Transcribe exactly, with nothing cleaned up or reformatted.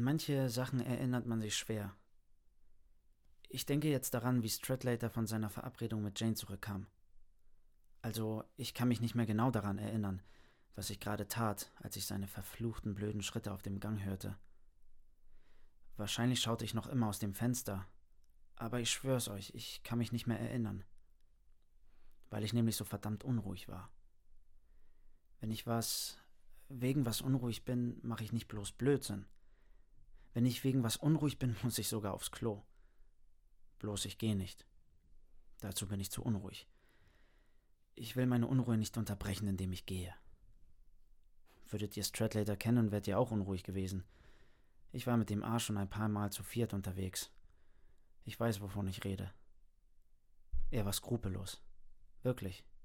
An manche Sachen erinnert man sich schwer. Ich denke jetzt daran, wie Stradlater von seiner Verabredung mit Jane zurückkam. Also, ich kann mich nicht mehr genau daran erinnern, was ich gerade tat, als ich seine verfluchten blöden Schritte auf dem Gang hörte. Wahrscheinlich schaute ich noch immer aus dem Fenster, aber ich schwör's euch, ich kann mich nicht mehr erinnern. Weil ich nämlich so verdammt unruhig war. Wenn ich was, wegen was unruhig bin, mache ich nicht bloß Blödsinn. Wenn ich wegen was unruhig bin, muss ich sogar aufs Klo. Bloß ich gehe nicht. Dazu bin ich zu unruhig. Ich will meine Unruhe nicht unterbrechen, indem ich gehe. Würdet ihr Stradlater kennen, wärt ihr auch unruhig gewesen. Ich war mit dem A schon ein paar Mal zu viert unterwegs. Ich weiß, wovon ich rede. Er war skrupellos. Wirklich.